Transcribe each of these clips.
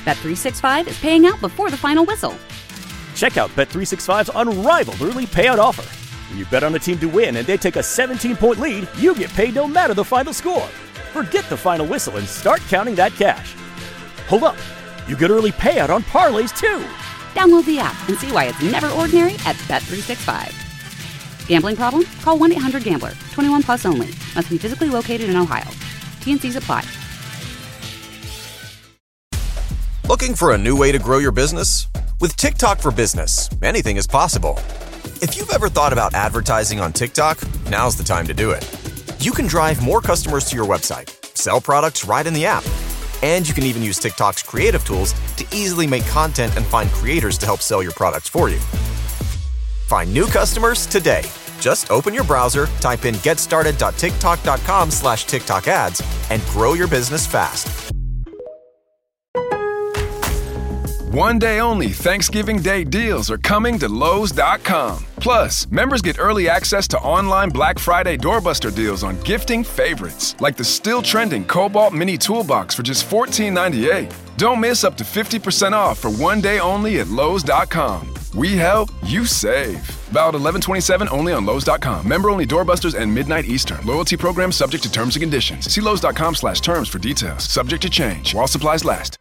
Bet365 is paying out before the final whistle. Check out Bet365's unrivaled early payout offer. When you bet on a team to win and they take a 17-point lead, you get paid no matter the final score. Forget the final whistle and start counting that cash. Hold up. You get early payout on parlays, too. Download the app and see why it's never ordinary at Bet365. Gambling problem? Call 1-800-GAMBLER. 21 plus only. Must be physically located in Ohio. T&Cs apply. Looking for a new way to grow your business? With TikTok for Business, anything is possible. If you've ever thought about advertising on TikTok, now's the time to do it. You can drive more customers to your website, sell products right in the app, and you can even use TikTok's creative tools to easily make content and find creators to help sell your products for you. Find new customers today. Just open your browser, type in getstarted.tiktok.com/TikTok ads, and grow your business fast. One day only Thanksgiving Day deals are coming to Lowe's.com. Plus, members get early access to online Black Friday doorbuster deals on gifting favorites, like the still trending Cobalt Mini Toolbox for just $14.98. Don't miss up to 50% off for one day only at Lowe's.com. We help, you save. Valid 11/27 only on Lowe's.com. Member only doorbusters and midnight Eastern. Loyalty program subject to terms and conditions. See Lowe's.com/terms for details. Subject to change while supplies last.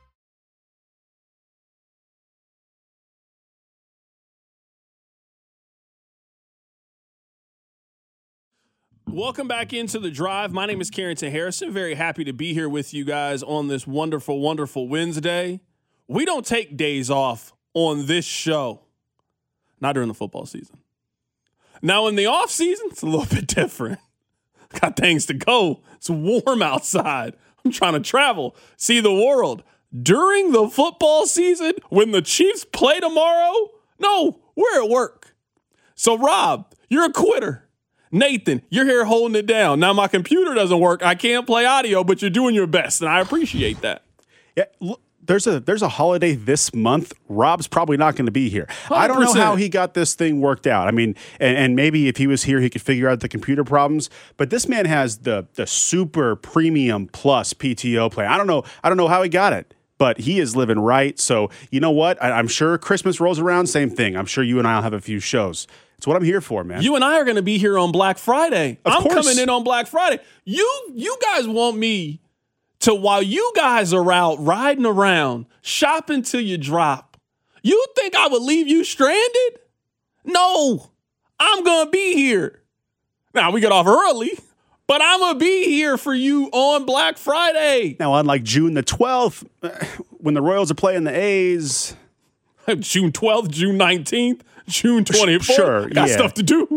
Welcome back into The Drive. My name is Carrington Harrison. Very happy to be here with you guys on this wonderful, wonderful Wednesday. We don't take days off on this show. Not during the football season. Now, in the off season, it's a little bit different. Got things to go. It's warm outside. I'm trying to travel, see the world. During the football season, when the Chiefs play tomorrow, no, we're at work. So, Rob, you're a quitter. Nathan, you're here holding it down. Now, my computer doesn't work. I can't play audio, but you're doing your best, and I appreciate that. Yeah, look, there's a holiday this month. Rob's probably not going to be here. 100%. I don't know how he got this thing worked out. I mean, and maybe if he was here, he could figure out the computer problems. But this man has the super premium plus PTO plan. I don't know how he got it, but he is living right. So you know what? I'm sure Christmas rolls around, same thing. I'm sure you and I'll have a few shows. It's what I'm here for, man. You and I are going to be here on Black Friday. I'm coming in on Black Friday. You guys want me to, while you guys are out riding around, shopping till you drop, you think I would leave you stranded? No, I'm going to be here. Now, we get off early, but I'm going to be here for you on Black Friday. Now, unlike June the 12th, when the Royals are playing the A's. June 12th, June 19th. June 24th. Sure, I got yeah. stuff to do.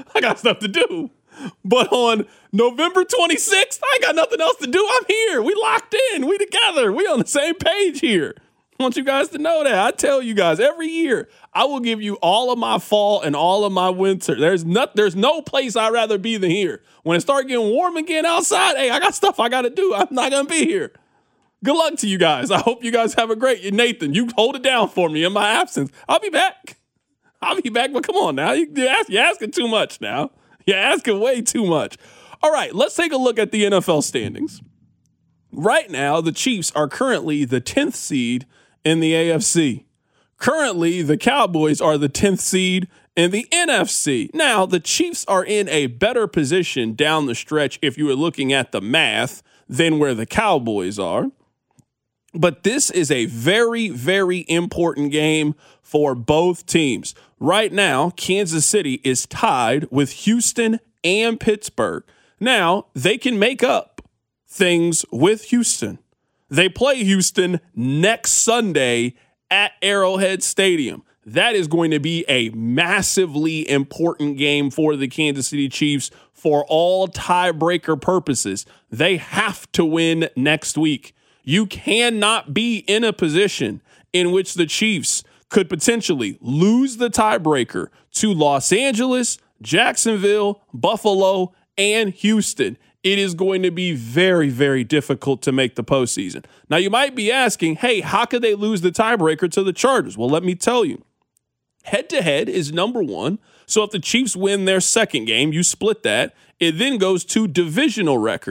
But on November 26th, I ain't got nothing else to do. I'm here. We locked in. We together. We on the same page here. I want you guys to know that. I tell you guys, every year, I will give you all of my fall and all of my winter. There's no place I'd rather be than here. When it starts getting warm again outside, hey, I got stuff I got to do. I'm not going to be here. Good luck to you guys. I hope you guys have a great. Nathan, you hold it down for me in my absence. I'll be back, but come on now. You're asking too much now. You're asking way too much. All right, let's take a look at the NFL standings. Right now, the Chiefs are currently the 10th seed in the AFC. Currently, the Cowboys are the 10th seed in the NFC. Now, the Chiefs are in a better position down the stretch if you were looking at the math than where the Cowboys are. But this is a very, very important game for both teams. Right now, Kansas City is tied with Houston and Pittsburgh. Now, they can make up things with Houston. They play Houston next Sunday at Arrowhead Stadium. That is going to be a massively important game for the Kansas City Chiefs for all tiebreaker purposes. They have to win next week. You cannot be in a position in which the Chiefs could potentially lose the tiebreaker to Los Angeles, Jacksonville, Buffalo, and Houston. It is going to be very, very difficult to make the postseason. Now, you might be asking, hey, how could they lose the tiebreaker to the Chargers? Well, let me tell you. Head-to-head is number one. So if the Chiefs win their second game, you split that. It then goes to divisional record.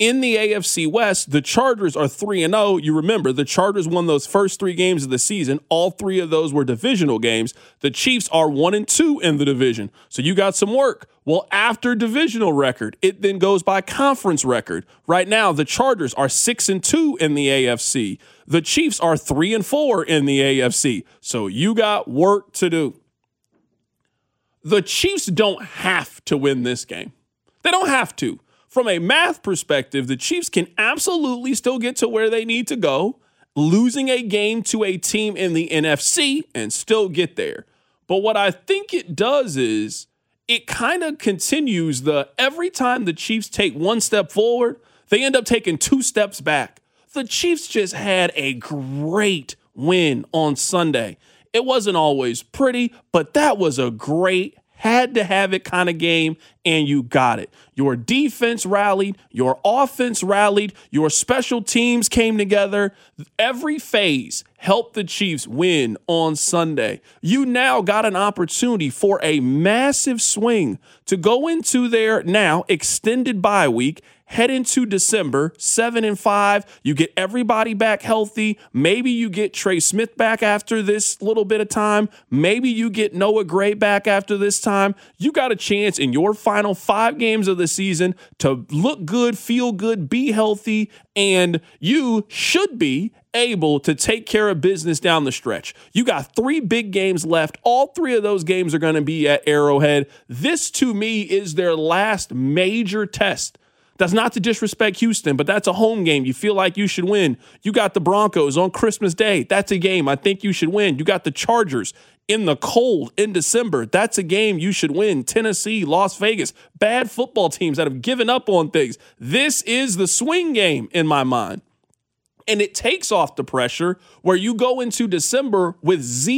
In the AFC West, the Chargers are 3-0. You remember, the Chargers won those first 3 games of the season. All 3 of those were divisional games. The Chiefs are 1-2 in the division. So you got some work. Well, after divisional record, it then goes by conference record. Right now, the Chargers are 6-2 in the AFC. The Chiefs are 3-4 in the AFC. So you got work to do. The Chiefs don't have to win this game. They don't have to. From a math perspective, the Chiefs can absolutely still get to where they need to go, losing a game to a team in the NFC and still get there. But what I think it does is it kind of continues every time the Chiefs take 1 step forward, they end up taking 2 steps back. The Chiefs just had a great win on Sunday. It wasn't always pretty, but that was a great, had to have it kind of game, and you got it. Your defense rallied, your offense rallied, your special teams came together. Every phase helped the Chiefs win on Sunday. You now got an opportunity for a massive swing to go into their now extended bye week, head into December 7-5. You get everybody back healthy. Maybe you get Trey Smith back after this little bit of time. Maybe you get Noah Gray back after this time. You got a chance in your final 5 games of the season to look good, feel good, be healthy, and you should be able to take care of business down the stretch. You got 3 big games left. All 3 of those games are going to be at Arrowhead. This, to me, is their last major test. That's not to disrespect Houston, but that's a home game. You feel like you should win. You got the Broncos on Christmas Day. That's a game I think you should win. You got the Chargers in the cold in December. That's a game you should win. Tennessee, Las Vegas, bad football teams that have given up on things. This is the swing game in my mind. And it takes off the pressure where you go into December with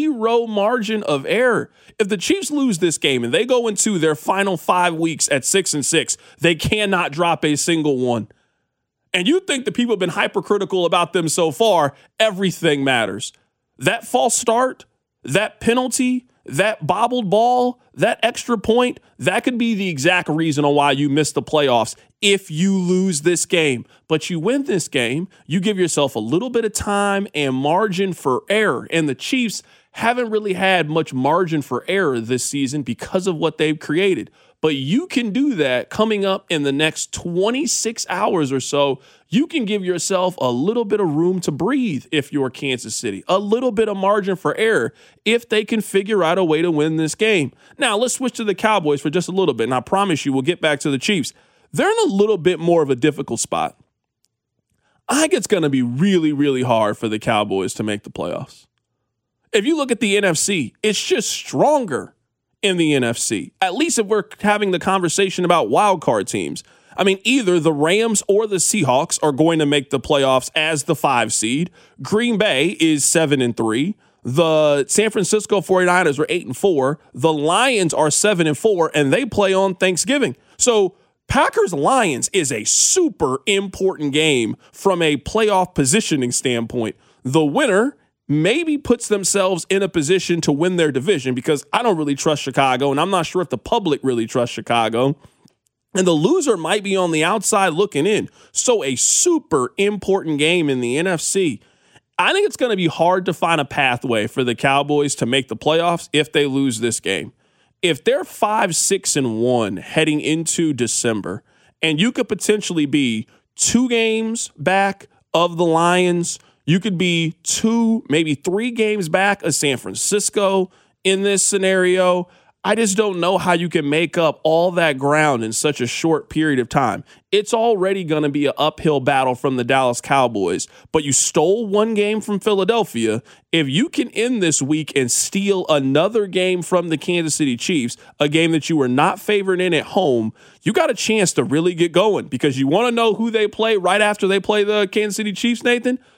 0 margin of error. If the Chiefs lose this game and they go into their final 5 weeks at 6-6, they cannot drop a single one. And you think the people have been hypercritical about them so far, everything matters. That false start, that penalty, that bobbled ball, that extra point, that could be the exact reason on why you miss the playoffs if you lose this game. But you win this game, you give yourself a little bit of time and margin for error. And the Chiefs haven't really had much margin for error this season because of what they've created. But you can do that coming up in the next 26 hours or so. You can give yourself a little bit of room to breathe if you're Kansas City, a little bit of margin for error if they can figure out a way to win this game. Now, let's switch to the Cowboys for just a little bit, and I promise you we'll get back to the Chiefs. They're in a little bit more of a difficult spot. I think it's going to be really, really hard for the Cowboys to make the playoffs. If you look at the NFC, it's just stronger in the NFC, at least if we're having the conversation about wild card teams. I mean, either the Rams or the Seahawks are going to make the playoffs as the 5 seed. Green Bay is 7-3. The San Francisco 49ers are 8-4. The Lions are 7-4, and they play on Thanksgiving. So Packers-Lions is a super important game from a playoff positioning standpoint. The winner maybe puts themselves in a position to win their division, because I don't really trust Chicago, and I'm not sure if the public really trusts Chicago. And the loser might be on the outside looking in. So a super important game in the NFC. I think it's going to be hard to find a pathway for the Cowboys to make the playoffs if they lose this game. If they're 5-6-1 heading into December, and you could potentially be 2 games back of the Lions, you could be 2, maybe 3 games back of San Francisco in this scenario. I just don't know how you can make up all that ground in such a short period of time. It's already going to be an uphill battle from the Dallas Cowboys, but you stole 1 game from Philadelphia. If you can end this week and steal another game from the Kansas City Chiefs, a game that you were not favored in at home, you got a chance to really get going, because you want to know who they play right after they play the Kansas City Chiefs, Nathan?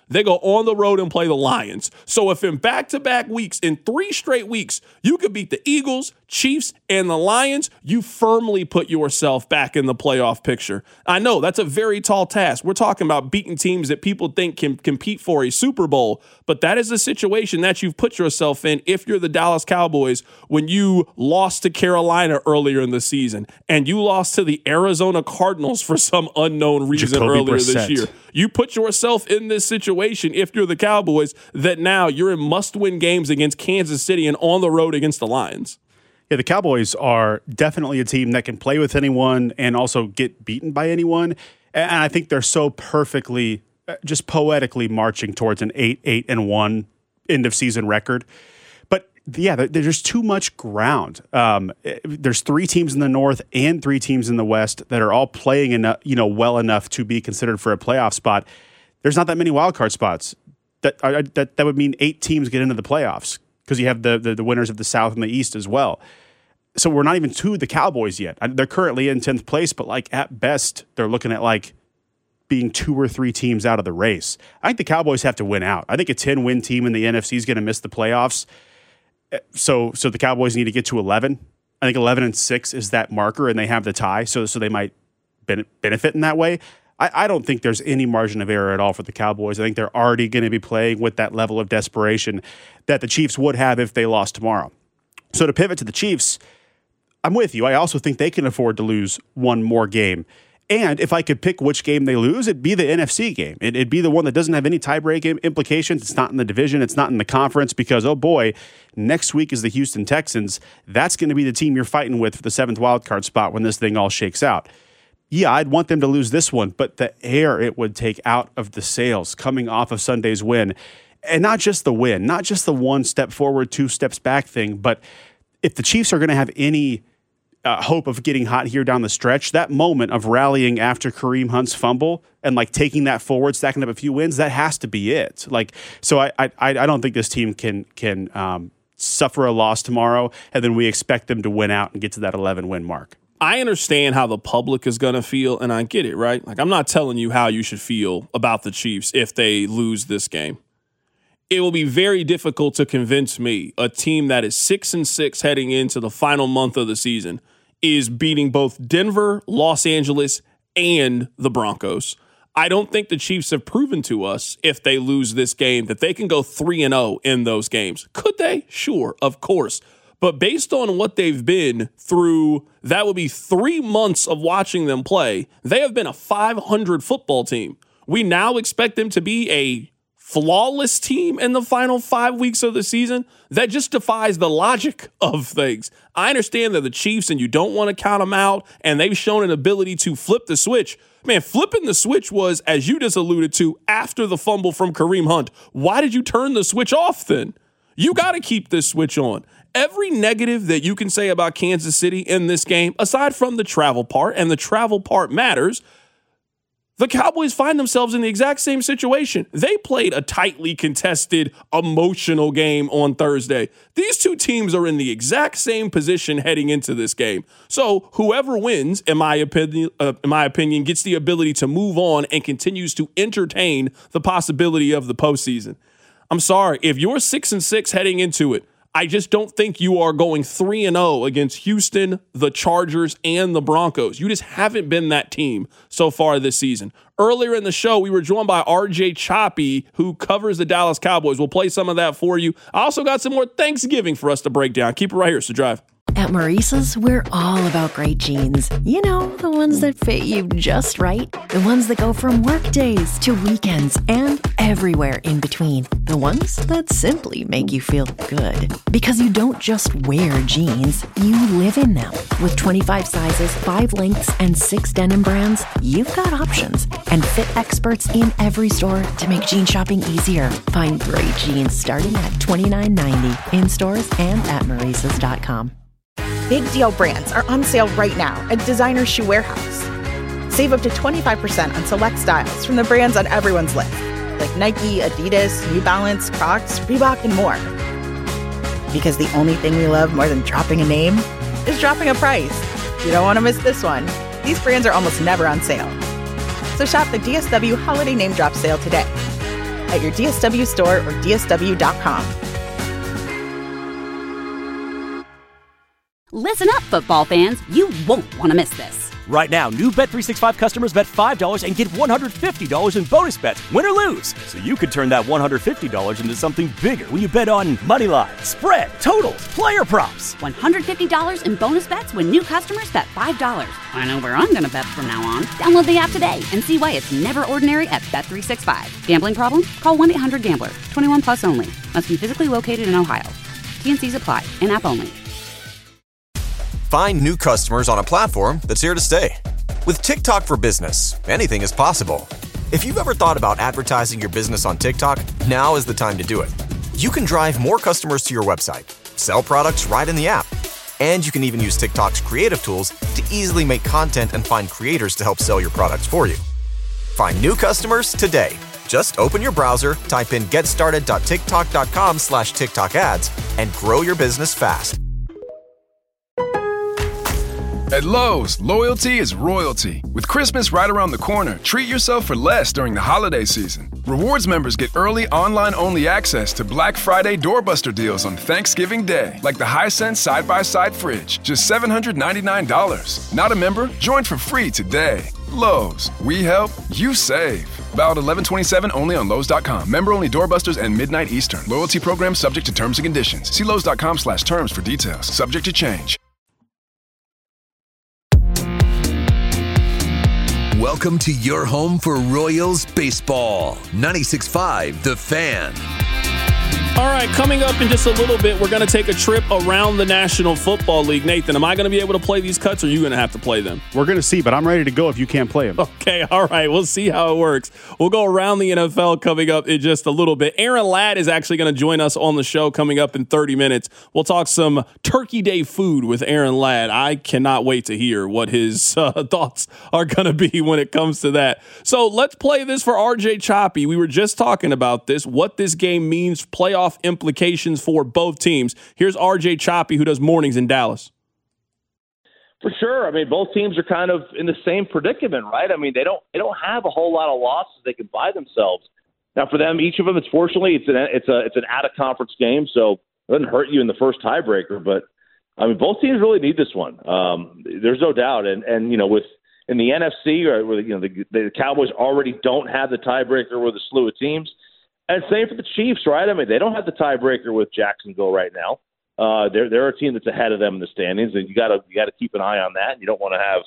They go on the road and play the Lions. So if in back-to-back weeks, in 3 straight weeks, you could beat the Eagles, Chiefs, and the Lions, you firmly put yourself back in the playoff picture. I know that's a very tall task. We're talking about beating teams that people think can compete for a Super Bowl, but that is the situation that you've put yourself in if you're the Dallas Cowboys when you lost to Carolina earlier in the season and you lost to the Arizona Cardinals for some unknown reason earlier this year. You put yourself in this situation if you're the Cowboys that now you're in must-win games against Kansas City and on the road against the Lions. Yeah, the Cowboys are definitely a team that can play with anyone and also get beaten by anyone. And I think they're so perfectly, just poetically marching towards an 8-1 end-of-season record. But yeah, there's too much ground. There's 3 teams in the North and 3 teams in the West that are all playing well enough to be considered for a playoff spot. There's not that many wildcard spots. That would mean 8 teams get into the playoffs because you have the winners of the South and the East as well. So we're not even to the Cowboys yet. They're currently in 10th place, but like at best, they're looking at like being 2 or 3 teams out of the race. I think the Cowboys have to win out. I think a 10-win team in the NFC is going to miss the playoffs. So the Cowboys need to get to 11. I think 11-6 is that marker, and they have the tie, so they might benefit in that way. I don't think there's any margin of error at all for the Cowboys. I think they're already going to be playing with that level of desperation that the Chiefs would have if they lost tomorrow. So to pivot to the Chiefs, I'm with you. I also think they can afford to lose one more game. And if I could pick which game they lose, it'd be the NFC game. It'd be the one that doesn't have any tiebreak implications. It's not in the division. It's not in the conference because, oh boy, next week is the Houston Texans. That's going to be the team you're fighting with for the 7th wildcard spot when this thing all shakes out. Yeah, I'd want them to lose this one, but the air it would take out of the sails coming off of Sunday's win, and not just the win, not just the 1 step forward, 2 steps back thing, but if the Chiefs are going to have any hope of getting hot here down the stretch, that moment of rallying after Kareem Hunt's fumble and like taking that forward, stacking up a few wins, that has to be it. Like, so I don't think this team can suffer a loss tomorrow, and then we expect them to win out and get to that 11-win mark. I understand how the public is going to feel, and I get it, right? Like, I'm not telling you how you should feel about the Chiefs if they lose this game. It will be very difficult to convince me a team that is 6-6 heading into the final month of the season is beating both Denver, Los Angeles, and the Broncos. I don't think the Chiefs have proven to us, if they lose this game, that they can go 3-0 in those games. Could they? Sure, of course. But based on what they've been through, that would be 3 months of watching them play. They have been a 500 football team. We now expect them to be a flawless team in the final 5 weeks of the season. That just defies the logic of things. I understand that the Chiefs, and you don't want to count them out, and they've shown an ability to flip the switch. Man, flipping the switch was, as you just alluded to, after the fumble from Kareem Hunt. Why did you turn the switch off then? You got to keep this switch on. Every negative that you can say about Kansas City in this game, aside from the travel part, and the travel part matters, the Cowboys find themselves in the exact same situation. They played a tightly contested, emotional game on Thursday. These 2 teams are in the exact same position heading into this game. So whoever wins, in my opinion, gets the ability to move on and continues to entertain the possibility of the postseason. I'm sorry, if you're 6-6 heading into it, I just don't think you are going 3-0 against Houston, the Chargers, and the Broncos. You just haven't been that team so far this season. Earlier in the show, we were joined by RJ Choppy, who covers the Dallas Cowboys. We'll play some of that for you. I also got some more Thanksgiving for us to break down. Keep it right here, so drive. At Maurice's, we're all about great jeans. You know, the ones that fit you just right. The ones that go from work days to weekends and everywhere in between. The ones that simply make you feel good. Because you don't just wear jeans, you live in them. With 25 sizes, 5 lengths, and 6 denim brands, you've got options. And fit experts in every store to make jean shopping easier. Find great jeans starting at $29.90 in stores and at Maurice's.com. Big deal brands are on sale right now at Designer Shoe Warehouse. Save up to 25% on select styles from the brands on everyone's list, like Nike, Adidas, New Balance, Crocs, Reebok, and more. Because the only thing we love more than dropping a name is dropping a price. You don't want to miss this one. These brands are almost never on sale. So shop the DSW Holiday Name Drop Sale today. at your DSW store or DSW.com. Listen up, football fans. You won't want to miss this. Right now, new Bet365 customers bet $5 and get $150 in bonus bets, win or lose. So you could turn that $150 into something bigger when you bet on money line, spread, totals, player props. $150 in bonus bets when new customers bet $5. I know where I'm going to bet from now on. Download the app today and see why it's never ordinary at Bet365. Gambling problem? Call 1-800-GAMBLER. 21 plus only. Must be physically located in Ohio. T&Cs apply. In-app only. Find new customers on a platform that's here to stay. With TikTok for Business, anything is possible. If you've ever thought about advertising your business on TikTok, now is the time to do it. You can drive more customers to your website, sell products right in the app, and you can even use TikTok's creative tools to easily make content and find creators to help sell your products for you. Find new customers today. Just open your browser, type in getstarted.tiktok.com/TikTok ads, and grow your business fast. At Lowe's, loyalty is royalty. With Christmas right around the corner, treat yourself for less during the holiday season. Rewards members get early online-only access to Black Friday doorbuster deals on Thanksgiving Day, like the Hisense side-by-side fridge, just $799. Not a member? Join for free today. Lowe's, we help, you save. Valid 11/27 only on Lowe's.com. Member-only doorbusters and midnight Eastern. Loyalty program subject to terms and conditions. See Lowe's.com/terms for details. Subject to change. Welcome to your home for Royals baseball. 96.5 The Fan. All right, coming up in just a little bit, we're going to take a trip around the National Football League. Nathan, am I going to be able to play these cuts, or are you going to have to play them? We're going to see, but I'm ready to go if you can't play them. Okay, all right. We'll see how it works. We'll go around the NFL coming up in just a little bit. Aaron Ladd is actually going to join us on the show coming up in 30 minutes. We'll talk some Turkey Day food with Aaron Ladd. I cannot wait to hear what his thoughts are going to be when it comes to that. So let's play this for RJ Choppy. We were just talking about this, what this game means, playoff implications for both teams. Here's RJ Choppy, who does mornings in Dallas. For sure. I mean, both teams are kind of in the same predicament, right? I mean, they don't have a whole lot of losses they can buy themselves. Now, for them, each of them, fortunately, it's an out of conference game, so it doesn't hurt you in the first tiebreaker. But I mean, both teams really need this one. There's no doubt. And in the NFC, where the Cowboys already don't have the tiebreaker with a slew of teams. And same for the Chiefs, right? I mean, they don't have the tiebreaker with Jacksonville right now. They're a team that's ahead of them in the standings, and you got to keep an eye on that. You don't want to have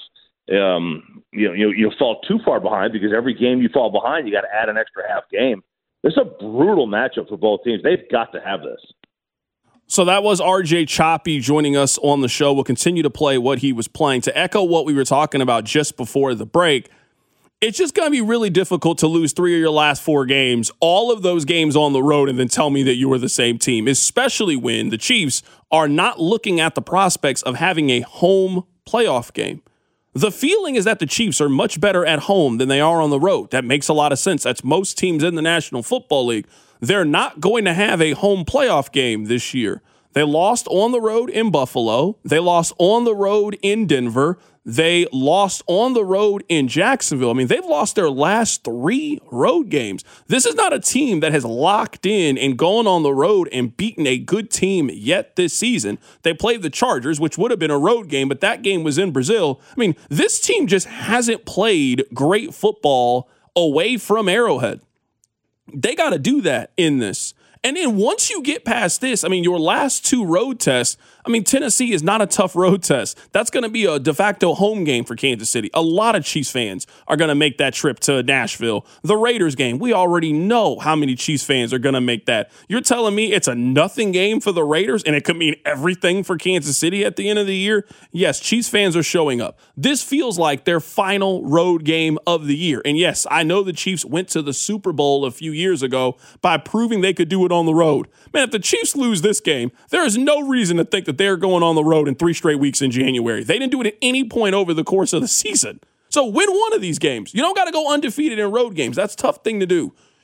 you fall too far behind, because every game you fall behind, you got to add an extra half game. This is a brutal matchup for both teams. They've got to have this. So that was RJ Choppy joining us on the show. We'll continue to play what he was playing. To echo what we were talking about just before the break, it's just going to be really difficult to lose 3 of your last 4 games, all of those games on the road, and then tell me that you were the same team, especially when the Chiefs are not looking at the prospects of having a home playoff game. The feeling is that the Chiefs are much better at home than they are on the road. That makes a lot of sense. That's most teams in the National Football League. They're not going to have a home playoff game this year. They lost on the road in Buffalo. They lost on the road in Denver. They lost on the road in Jacksonville. I mean, they've lost their last 3 road games. This is not a team that has locked in and gone on the road and beaten a good team yet this season. They played the Chargers, which would have been a road game, but that game was in Brazil. I mean, this team just hasn't played great football away from Arrowhead. They got to do that in this. And then once you get past this, I mean, your last 2 road tests, I mean, Tennessee is not a tough road test. That's going to be a de facto home game for Kansas City. A lot of Chiefs fans are going to make that trip to Nashville. The Raiders game, we already know how many Chiefs fans are going to make that. You're telling me it's a nothing game for the Raiders and it could mean everything for Kansas City at the end of the year? Yes, Chiefs fans are showing up. This feels like their final road game of the year. And yes, I know the Chiefs went to the Super Bowl a few years ago by proving they could do it on the road. Man, if the Chiefs lose this game, there is no reason to think that they're going on the road in 3 straight weeks in January. They didn't do it at any point over the course of the season. So win one of these games. You don't got to go undefeated in road games. That's a tough thing to do.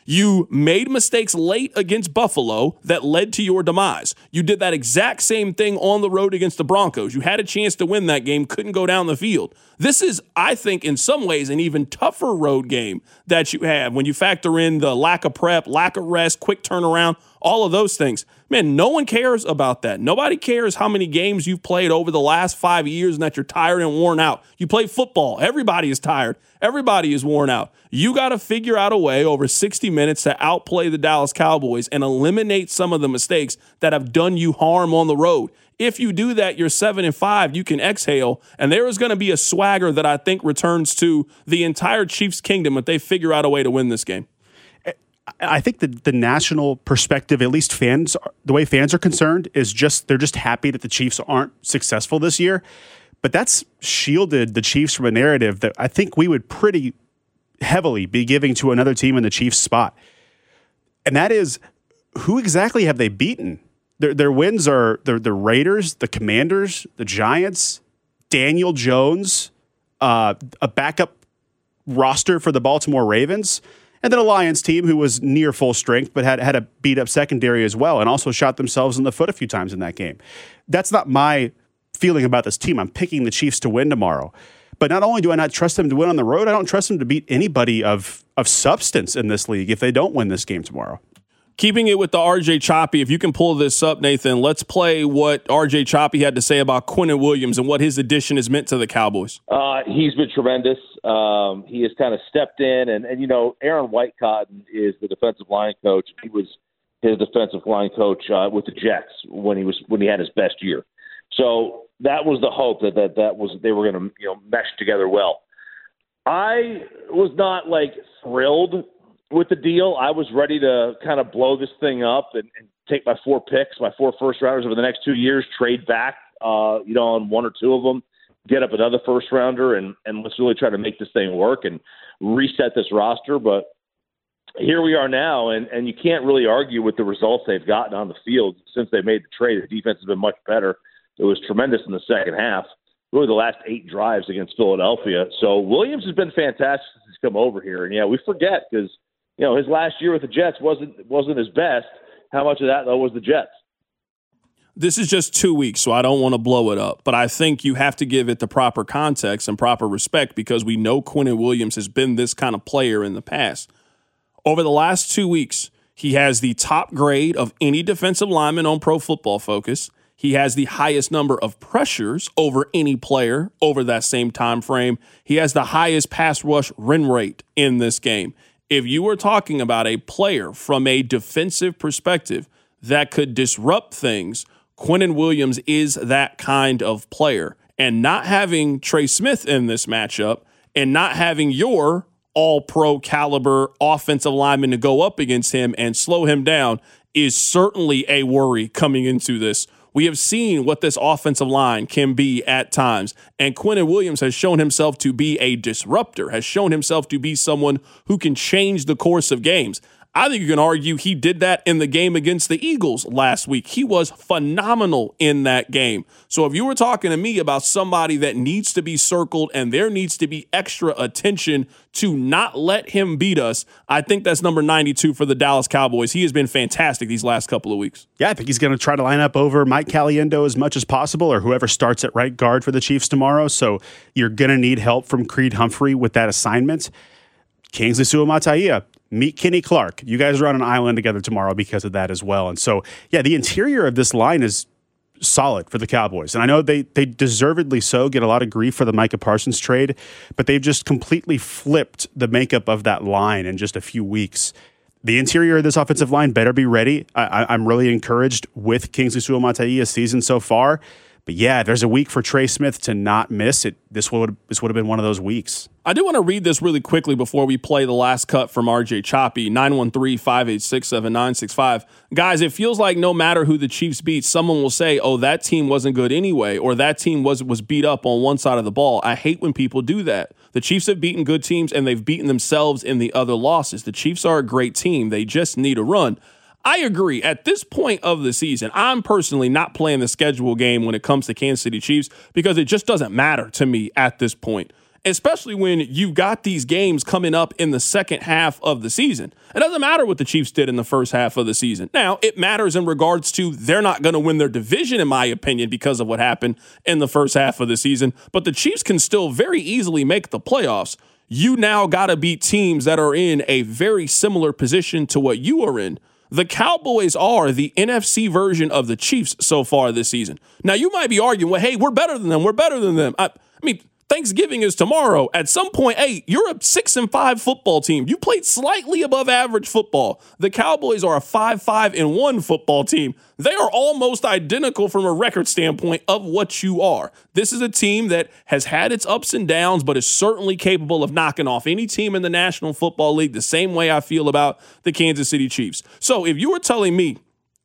You made mistakes late against Buffalo that led to your demise. You did that exact same thing on the road against the Broncos. You had a chance to win that game, couldn't go down the field. This is, I think, in some ways, an even tougher road game that you have when you factor in the lack of prep, lack of rest, quick turnaround, all of those things. Man, no one cares about that. Nobody cares how many games you've played over the last 5 years and that you're tired and worn out. You play football. Everybody is tired. Everybody is worn out. You got to figure out a way over 60 minutes to outplay the Dallas Cowboys and eliminate some of the mistakes that have done you harm on the road. If you do that, you're 7-5. You can exhale, and there is going to be a swagger that I think returns to the entire Chiefs kingdom if they figure out a way to win this game. I think the national perspective, at least fans, the way fans are concerned, is they're just happy that the Chiefs aren't successful this year. But that's shielded the Chiefs from a narrative that I think we would pretty heavily be giving to another team in the Chiefs spot. And that is, who exactly have they beaten? Their wins are the Raiders, the Commanders, the Giants, Daniel Jones, a backup roster for the Baltimore Ravens, and then a Lions team who was near full strength but had a beat-up secondary as well and also shot themselves in the foot a few times in that game. That's not my feeling about this team. I'm picking the Chiefs to win tomorrow. But not only do I not trust them to win on the road, I don't trust them to beat anybody of substance in this league if they don't win this game tomorrow. Keeping it with the RJ Choppy, if you can pull this up, Nathan, let's play what RJ Choppy had to say about Quinnen Williams and what his addition has meant to the Cowboys. He's been tremendous. He has kind of stepped in, and you know, Aaron Whitecotton is the defensive line coach. He was his defensive line coach with the Jets when he had his best year. So that was the hope that they were going to mesh together well. I was not thrilled with the deal. I was ready to kind of blow this thing up and take my 4 picks, my 4 first rounders over the next 2 years, trade back, on 1 or 2 of them, get up another first rounder, and let's really try to make this thing work and reset this roster. But here we are now, and you can't really argue with the results they've gotten on the field since they made the trade. The defense has been much better. It was tremendous in the second half, really the last 8 drives against Philadelphia. So Williams has been fantastic since he's come over here. And, yeah, we forget because – his last year with the Jets wasn't his best. How much of that, though, was the Jets? This is just 2 weeks, so I don't want to blow it up. But I think you have to give it the proper context and proper respect because we know Quinnen Williams has been this kind of player in the past. Over the last 2 weeks, he has the top grade of any defensive lineman on Pro Football Focus. He has the highest number of pressures over any player over that same time frame. He has the highest pass rush win rate in this game. If you were talking about a player from a defensive perspective that could disrupt things, Quinnen Williams is that kind of player. And not having Trey Smith in this matchup and not having your all-pro caliber offensive lineman to go up against him and slow him down is certainly a worry coming into this. We have seen what this offensive line can be at times, and Quinnen Williams has shown himself to be a disruptor, has shown himself to be someone who can change the course of games. I think you can argue he did that in the game against the Eagles last week. He was phenomenal in that game. So if you were talking to me about somebody that needs to be circled and there needs to be extra attention to not let him beat us, I think that's number 92 for the Dallas Cowboys. He has been fantastic these last couple of weeks. Yeah, I think he's going to try to line up over Mike Caliendo as much as possible or whoever starts at right guard for the Chiefs tomorrow. So you're going to need help from Creed Humphrey with that assignment. Kingsley Suamataia. Meet Kenny Clark. You guys are on an island together tomorrow because of that as well. And so, yeah, the interior of this line is solid for the Cowboys. And I know they deservedly so get a lot of grief for the Micah Parsons trade, but they've just completely flipped the makeup of that line in just a few weeks. The interior of this offensive line better be ready. I'm really encouraged with Kingsley Suamataia's season so far. But yeah, there's a week for Trey Smith to not miss it. This would have been one of those weeks. I do want to read this really quickly before we play the last cut from RJ Choppy, 913-586-7965. Guys, it feels like no matter who the Chiefs beat, someone will say, oh, that team wasn't good anyway, or that team was beat up on one side of the ball. I hate when people do that. The Chiefs have beaten good teams, and they've beaten themselves in the other losses. The Chiefs are a great team. They just need a run. I agree. At this point of the season, I'm personally not playing the schedule game when it comes to Kansas City Chiefs because it just doesn't matter to me at this point. especially when you've got these games coming up in the second half of the season. It doesn't matter what the Chiefs did in the first half of the season. Now, it matters in regards to they're not going to win their division, in my opinion, because of what happened in the first half of the season. But the Chiefs can still very easily make the playoffs. You now got to beat teams that are in a very similar position to what you are in. The Cowboys are the NFC version of the Chiefs so far this season. Now, you might be arguing, well, hey, we're better than them. We're better than them. I mean, Thanksgiving is tomorrow. At some point, hey, you're a 6-5 football team. You played slightly above average football. The Cowboys are a 5-5-1 football team. They are almost identical from a record standpoint of what you are. This is a team that has had its ups and downs, but is certainly capable of knocking off any team in the National Football League the same way I feel about the Kansas City Chiefs. So if you were telling me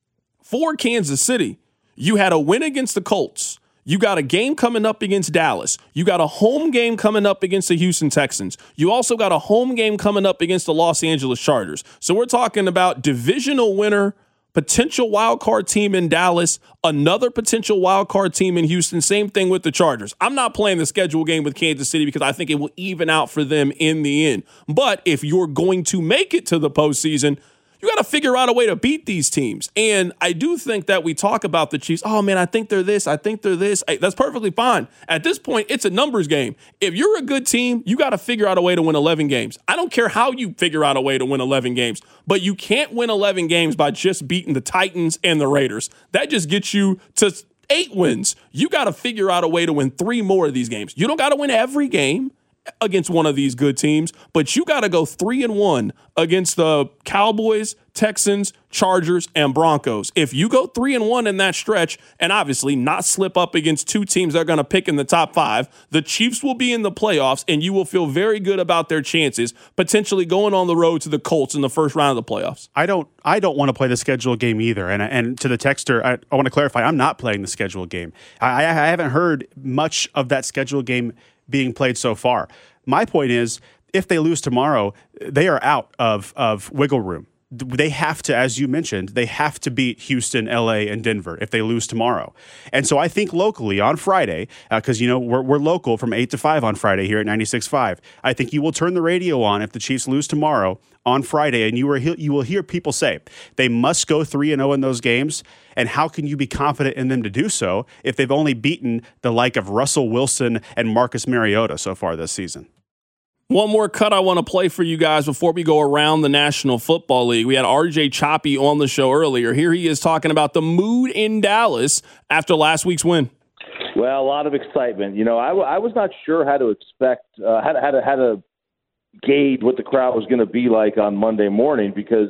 for Kansas City, you had a win against the Colts, you got a game coming up against Dallas. You got a home game coming up against the Houston Texans. You also got a home game coming up against the Los Angeles Chargers. So we're talking about divisional winner, potential wild card team in Dallas, another potential wild card team in Houston. Same thing with the Chargers. I'm not playing the schedule game with Kansas City because I think it will even out for them in the end. But if you're going to make it to the postseason, you got to figure out a way to beat these teams. And I do think that we talk about the Chiefs. Oh, man, I think they're this. I think they're this. Hey, that's perfectly fine. At this point, it's a numbers game. If you're a good team, you got to figure out a way to win 11 games. I don't care how you figure out a way to win 11 games, but you can't win 11 games by just beating the Titans and the Raiders. That just gets you to 8 wins. You got to figure out a way to win 3 more of these games. You don't got to win every game against one of these good teams, but you got to go 3-1 against the Cowboys, Texans, Chargers, and Broncos. If you go 3-1 in that stretch, and obviously not slip up against 2 teams that are going to pick in the top 5, the Chiefs will be in the playoffs, and you will feel very good about their chances potentially going on the road to the Colts in the first round of the playoffs. I don't want to play the schedule game either. And to the texter, I want to clarify, I'm not playing the schedule game. I haven't heard much of that schedule game being played so far. My point is, if they lose tomorrow, they are out of wiggle room. They have to, as you mentioned, they have to beat Houston, LA, and Denver if they lose tomorrow. And so I think locally on Friday, because we're local from 8 to 5 on Friday here at 96.5. I think you will turn the radio on if the Chiefs lose tomorrow on Friday, and you will hear people say they must go 3-0 in those games. And how can you be confident in them to do so if they've only beaten the like of Russell Wilson and Marcus Mariota so far this season? One more cut I want to play for you guys before we go around the National Football League. We had RJ Choppy on the show earlier. Here he is talking about the mood in Dallas after last week's win. Well, a lot of excitement. I was not sure how to expect, how to gauge what the crowd was going to be like on Monday morning because,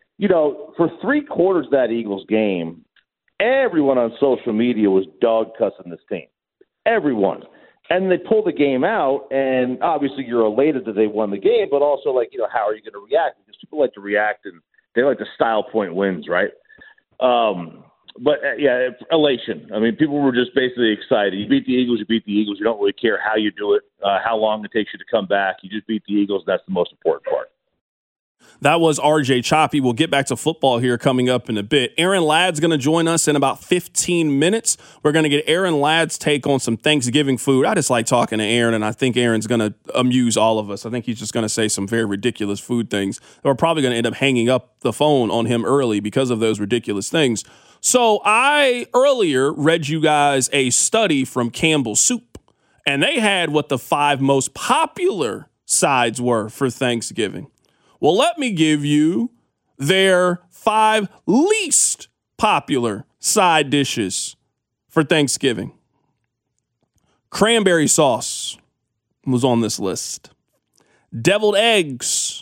for 3 quarters of that Eagles game, everyone on social media was dog cussing this team. Everyone. And they pull the game out, and obviously you're elated that they won the game, but also, how are you going to react? Because people like to react, and they like to style point wins, right? But elation. I mean, people were just basically excited. You beat the Eagles, you beat the Eagles. You don't really care how you do it, how long it takes you to come back. You just beat the Eagles, and that's the most important part. That was RJ Choppy. We'll get back to football here coming up in a bit. Aaron Ladd's going to join us in about 15 minutes. We're going to get Aaron Ladd's take on some Thanksgiving food. I just like talking to Aaron, and I think Aaron's going to amuse all of us. I think he's just going to say some very ridiculous food things. We're probably going to end up hanging up the phone on him early because of those ridiculous things. So I earlier read you guys a study from Campbell's Soup, and they had what the 5 most popular sides were for Thanksgiving. Well, let me give you their 5 least popular side dishes for Thanksgiving. Cranberry sauce was on this list. Deviled eggs,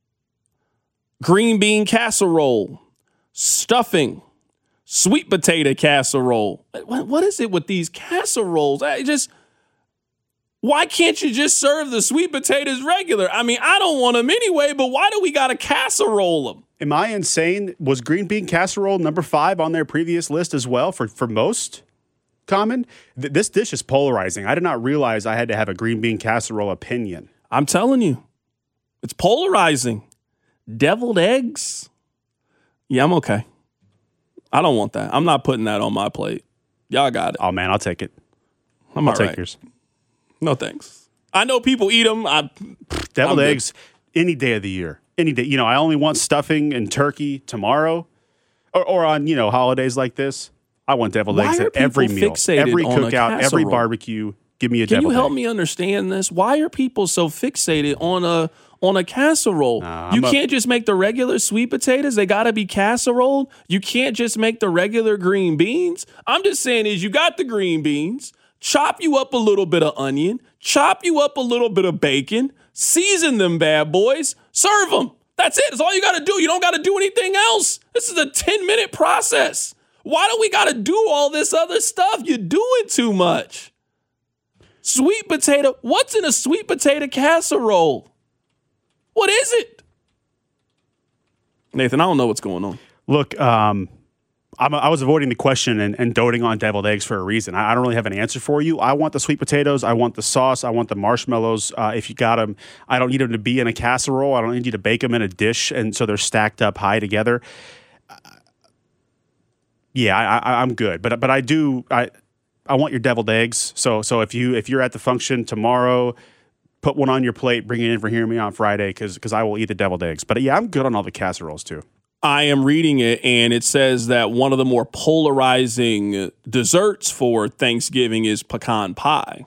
green bean casserole, stuffing, sweet potato casserole. What is it with these casseroles? Why can't you just serve the sweet potatoes regular? I mean, I don't want them anyway, but why do we got to casserole them? Am I insane? Was green bean casserole number 5 on their previous list as well for most common? This dish is polarizing. I did not realize I had to have a green bean casserole opinion. I'm telling you, it's polarizing. Deviled eggs? Yeah, I'm okay. I don't want that. I'm not putting that on my plate. Y'all got it. Oh, man, I'll take it. I'll take yours. No, thanks. I know people eat them. Deviled eggs any day of the year. Any day. You know, I only want stuffing and turkey tomorrow or on, holidays like this. I want deviled eggs at every meal, every cookout, every barbecue. Give me a deviled egg. Can you help me understand this? Why are people so fixated on a casserole? You can't just make the regular sweet potatoes. They got to be casserole. You can't just make the regular green beans. I'm just saying is you got the green beans, chop you up a little bit of onion, chop you up a little bit of bacon, season them bad boys, serve them. That's it. That's all you got to do. You don't got to do anything else. This is a 10-minute process. Why do we got to do all this other stuff? You're doing too much. Sweet potato. What's in a sweet potato casserole? What is it? Nathan, I don't know what's going on. Look, I was avoiding the question and doting on deviled eggs for a reason. I don't really have an answer for you. I want the sweet potatoes. I want the sauce. I want the marshmallows. If you got them, I don't need them to be in a casserole. I don't need you to bake them in a dish, and so they're stacked up high together. I'm good. But I do. I want your deviled eggs. So if you're at the function tomorrow, put one on your plate, bring it in for Hear Me on Friday because I will eat the deviled eggs. But yeah, I'm good on all the casseroles too. I am reading it, and it says that one of the more polarizing desserts for Thanksgiving is pecan pie.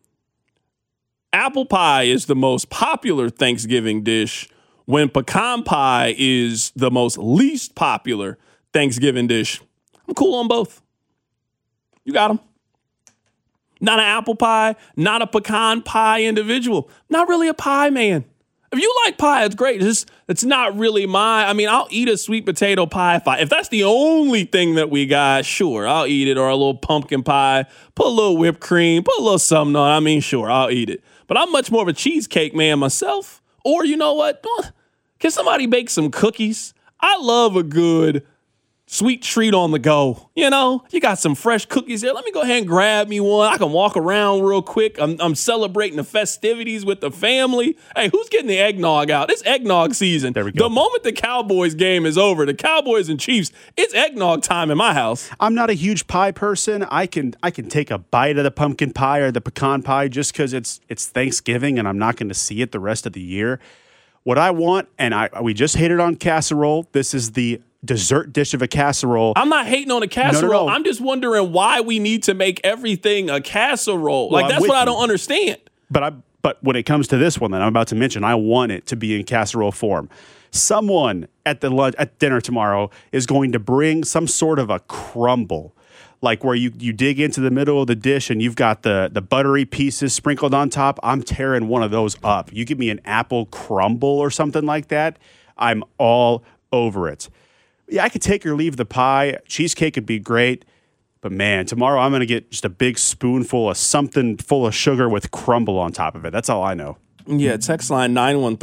Apple pie is the most popular Thanksgiving dish, when pecan pie is the most least popular Thanksgiving dish. I'm cool on both. You got them. Not an apple pie, not a pecan pie individual. Not really a pie man. If you like pie, it's great. It's not really I'll eat a sweet potato pie if that's the only thing that we got. Sure, I'll eat it. Or a little pumpkin pie. Put a little whipped cream. Put a little something on. Sure, I'll eat it. But I'm much more of a cheesecake man myself. Or you know what? Can somebody bake some cookies? I love a good sweet treat on the go. You got some fresh cookies there. Let me go ahead and grab me one. I can walk around real quick. I'm celebrating the festivities with the family. Hey, who's getting the eggnog out? It's eggnog season. There we go. The moment the Cowboys game is over, the Cowboys and Chiefs, it's eggnog time in my house. I'm not a huge pie person. I can take a bite of the pumpkin pie or the pecan pie just because it's Thanksgiving and I'm not going to see it the rest of the year. What I want, and we just hated on casserole. This is the dessert dish of a casserole. I'm not hating on a casserole. No. I'm just wondering why we need to make everything a casserole. That's what I don't understand. But when it comes to this one that I'm about to mention, I want it to be in casserole form. Someone at dinner tomorrow is going to bring some sort of a crumble, like where you dig into the middle of the dish and you've got the buttery pieces sprinkled on top. I'm tearing one of those up. You give me an apple crumble or something like that, I'm all over it. Yeah, I could take or leave the pie. Cheesecake would be great. But, man, tomorrow I'm going to get just a big spoonful of something full of sugar with crumble on top of it. That's all I know. Yeah, text line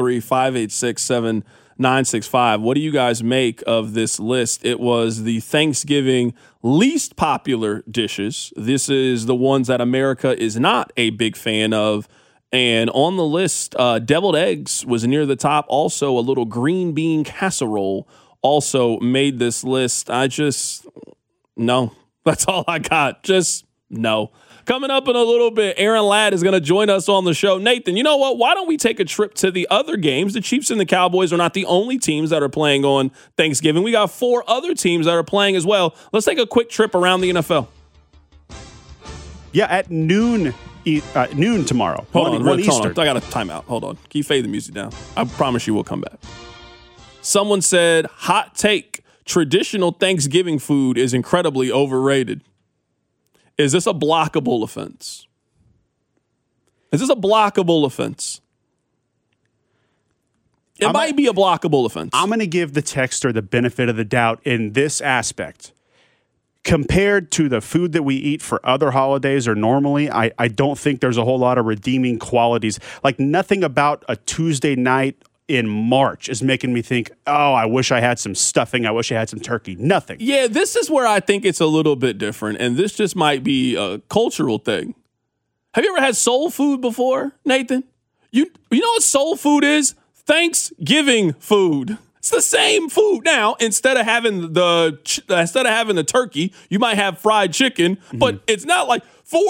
913-586-7965. What do you guys make of this list? It was the Thanksgiving least popular dishes. This is the ones that America is not a big fan of. And on the list, deviled eggs was near the top. Also, a little green bean casserole also made this list. No. That's all I got. Just no. Coming up in a little bit, Aaron Ladd is going to join us on the show. Nathan, you know what? Why don't we take a trip to the other games? The Chiefs and the Cowboys are not the only teams that are playing on Thanksgiving. We got 4 other teams that are playing as well. Let's take a quick trip around the NFL. Yeah, at noon tomorrow. Hold on, Eastern. I got a timeout. Hold on. Can you fade the music down? I promise you we'll come back. Someone said, hot take, traditional Thanksgiving food is incredibly overrated. Is this a blockable offense? It might be a blockable offense. I'm going to give the texter the benefit of the doubt in this aspect. Compared to the food that we eat for other holidays or normally, I don't think there's a whole lot of redeeming qualities. Like nothing about a Tuesday night in March is making me think, oh, I wish I had some stuffing. I wish I had some turkey. Nothing. Yeah, this is where I think it's a little bit different, and this just might be a cultural thing. Have you ever had soul food before, Nathan? You know what soul food is? Thanksgiving food. It's the same food. Now, instead of having the turkey, you might have fried chicken, but it's not like for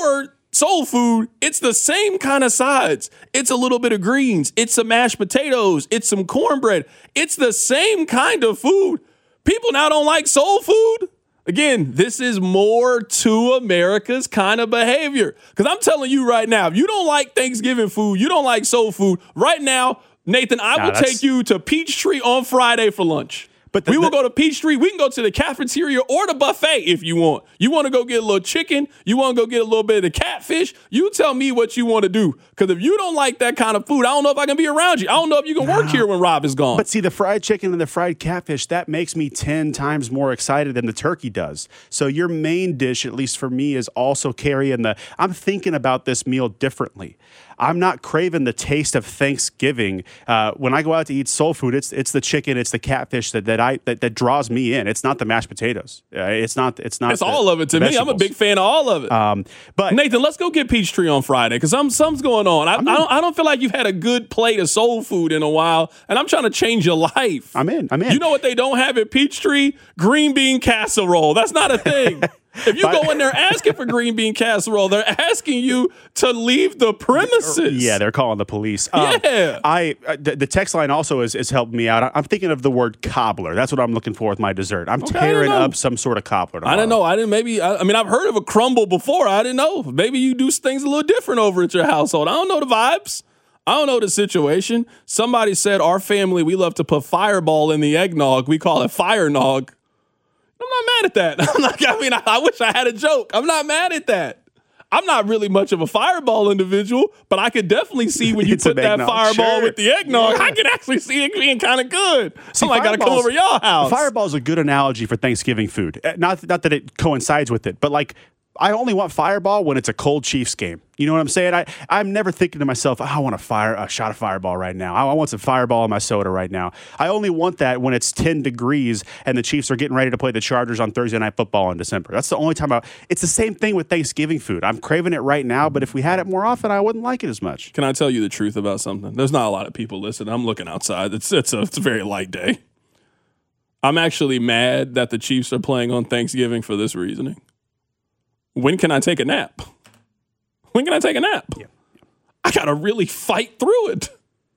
soul food, it's the same kind of sides. It's a little bit of greens. It's some mashed potatoes. It's some cornbread. It's the same kind of food. People now don't like soul food. Again, this is more to America's kind of behavior. Because I'm telling you right now, if you don't like Thanksgiving food, you don't like soul food, right now, Nathan, I will take you to Peachtree on Friday for lunch. But we will go to Peachtree. We can go to the cafeteria or the buffet if you want. You want to go get a little chicken? You want to go get a little bit of the catfish? You tell me what you want to do. Because if you don't like that kind of food, I don't know if I can be around you. I don't know if you can work here when Rob is gone. But see, the fried chicken and the fried catfish, that makes me 10 times more excited than the turkey does. So your main dish, at least for me, is also carrying I'm thinking about this meal differently. I'm not craving the taste of Thanksgiving. When I go out to eat soul food, it's the chicken, it's the catfish that draws me in. It's not the mashed potatoes. It's all of it to me. I'm a big fan of all of it. But Nathan, let's go get Peachtree on Friday because something's going on. I don't feel like you've had a good plate of soul food in a while, and I'm trying to change your life. I'm in. You know what they don't have at Peachtree? Green bean casserole. That's not a thing. If you go in there asking for green bean casserole, they're asking you to leave the premises. Yeah, they're calling the police. Yeah. The text line also has helped me out. I'm thinking of the word cobbler. That's what I'm looking for with my dessert. I'm tearing up some sort of cobbler tomorrow. I don't know. I've heard of a crumble before. I didn't know. Maybe you do things a little different over at your household. I don't know the vibes. I don't know the situation. Somebody said our family, we love to put Fireball in the eggnog. We call it Fire Nog. I'm not mad at that. I wish I had a joke. I'm not mad at that. I'm not really much of a Fireball individual, but I could definitely see when you put that Fireball with the eggnog, I can actually see it being kind of good. I got to come over y'all house. Fireball is a good analogy for Thanksgiving food. Not that it coincides with it, but I only want Fireball when it's a cold Chiefs game. You know what I'm saying? I'm never thinking to myself, I want a shot of Fireball right now. I want some Fireball in my soda right now. I only want that when it's 10 degrees and the Chiefs are getting ready to play the Chargers on Thursday Night Football in December. That's the only time it's the same thing with Thanksgiving food. I'm craving it right now, but if we had it more often, I wouldn't like it as much. Can I tell you the truth about something? There's not a lot of people listening. I'm looking outside. It's a very light day. I'm actually mad that the Chiefs are playing on Thanksgiving for this reasoning. When can I take a nap? Yeah. I got to really fight through it.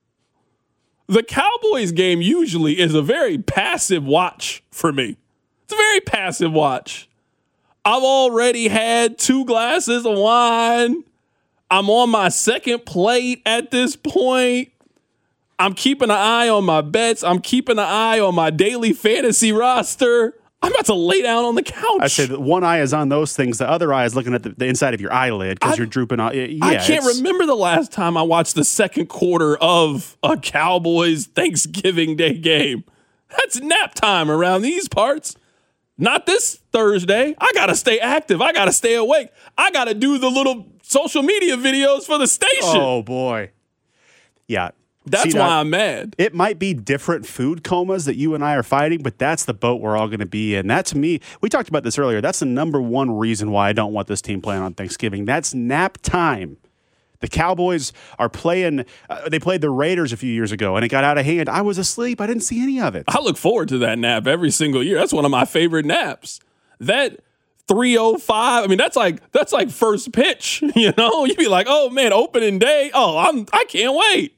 The Cowboys game usually is a very passive watch for me. It's a very passive watch. I've already had 2 glasses of wine. I'm on my second plate at this point. I'm keeping an eye on my bets. I'm keeping an eye on my daily fantasy roster. I'm about to lay down on the couch. I said one eye is on those things. The other eye is looking at the inside of your eyelid because you're drooping out. Yeah, I can't remember the last time I watched the second quarter of a Cowboys Thanksgiving Day game. That's nap time around these parts. Not this Thursday. I got to stay active. I got to stay awake. I got to do the little social media videos for the station. Oh, boy. Yeah. That's why I'm mad. It might be different food comas that you and I are fighting, but that's the boat we're all going to be in. That, to me, we talked about this earlier. That's the number one reason why I don't want this team playing on Thanksgiving. That's nap time. The Cowboys are playing. They played the Raiders a few years ago, and it got out of hand. I was asleep. I didn't see any of it. I look forward to that nap every single year. That's one of my favorite naps. That 3:05. That's like first pitch. You know, you'd be like, oh man, opening day. Oh, I can't wait.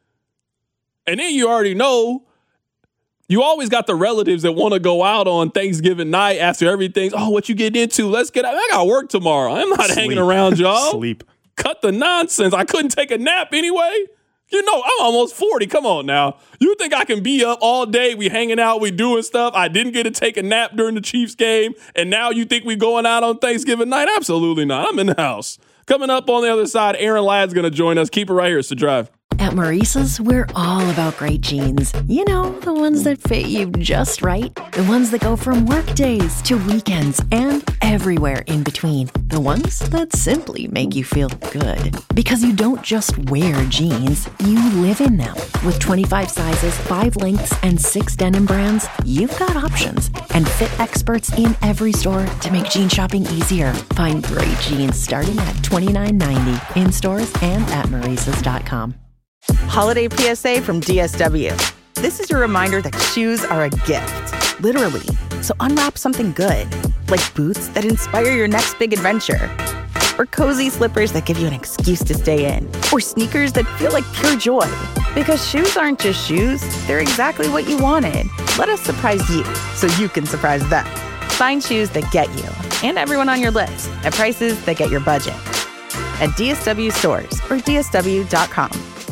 And then you already know, you always got the relatives that want to go out on Thanksgiving night after everything's, what you getting into? Let's get out. I got work tomorrow. I'm not hanging around, y'all. Sleep. Cut the nonsense. I couldn't take a nap anyway. You know, I'm almost 40. Come on now. You think I can be up all day? We hanging out, we doing stuff. I didn't get to take a nap during the Chiefs game. And now you think we going out on Thanksgiving night? Absolutely not. I'm in the house. Coming up on the other side, Aaron Ladd's going to join us. Keep it right here. It's The Drive. At Maurice's, we're all about great jeans. You know, the ones that fit you just right. The ones that go from work days to weekends and everywhere in between. The ones that simply make you feel good. Because you don't just wear jeans, you live in them. With 25 sizes, 5 lengths, and 6 denim brands, you've got options. And fit experts in every store to make jean shopping easier. Find great jeans starting at $29.90 in stores and at Maurice's.com. Holiday PSA from DSW. This is your reminder that shoes are a gift, literally. So unwrap something good, like boots that inspire your next big adventure. or cozy slippers that give you an excuse to stay in, or sneakers that feel like pure joy. Because shoes aren't just shoes, they're exactly what you wanted. Let us surprise you so you can surprise them. Find shoes that get you and everyone on your list at prices that get your budget at DSW stores or DSW.com.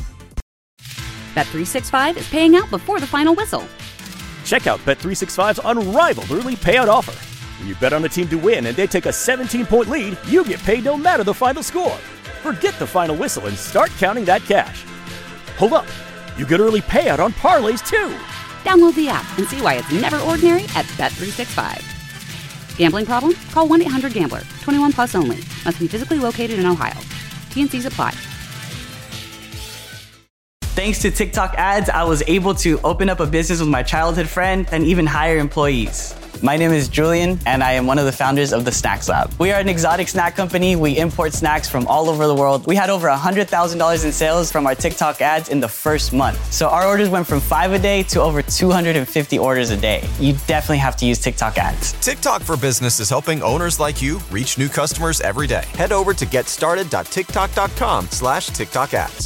Bet365 is paying out before the final whistle. Check out Bet365's unrivaled early payout offer. When you bet on a team to win and they take a 17-point lead, you get paid no matter the final score. Forget the final whistle and start counting that cash. Hold up. You get early payout on parlays, too. Download the app and see why it's never ordinary at Bet365. Gambling problem? Call 1-800-GAMBLER. 21 plus only. Must be physically located in Ohio. T&Cs apply. Thanks to TikTok ads, I was able to open up a business with my childhood friend and even hire employees. My name is Julian, and I am one of the founders of the Snacks Lab. We are an exotic snack company. We import snacks from all over the world. We had over $100,000 in sales from our TikTok ads in the first month. So our orders went from 5 a day to over 250 orders a day. You definitely have to use TikTok ads. TikTok for Business is helping owners like you reach new customers every day. Head over to getstarted.tiktok.com/TikTok ads.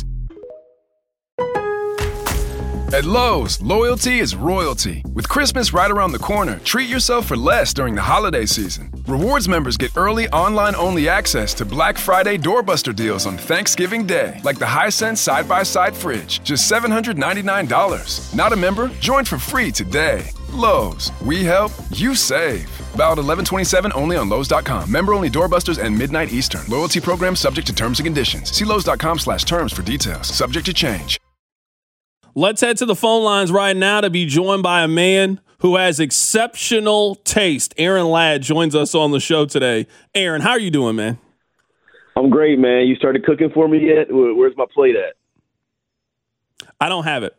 At Lowe's, loyalty is royalty. With Christmas right around the corner, treat yourself for less during the holiday season. Rewards members get early online-only access to Black Friday doorbuster deals on Thanksgiving Day, like the Hisense side-by-side fridge, just $799. Not a member? Join for free today. Lowe's, we help, you save. Valid 11/27 only on Lowe's.com. Member-only doorbusters and midnight Eastern. Loyalty program subject to terms and conditions. See Lowe's.com/terms for details. Subject to change. Let's head to the phone lines right now to be joined by a man who has exceptional taste. Aaron Ladd joins us on the show today. Aaron, how are you doing, man? I'm great, man. You started cooking for me yet? Where's my plate at? I don't have it.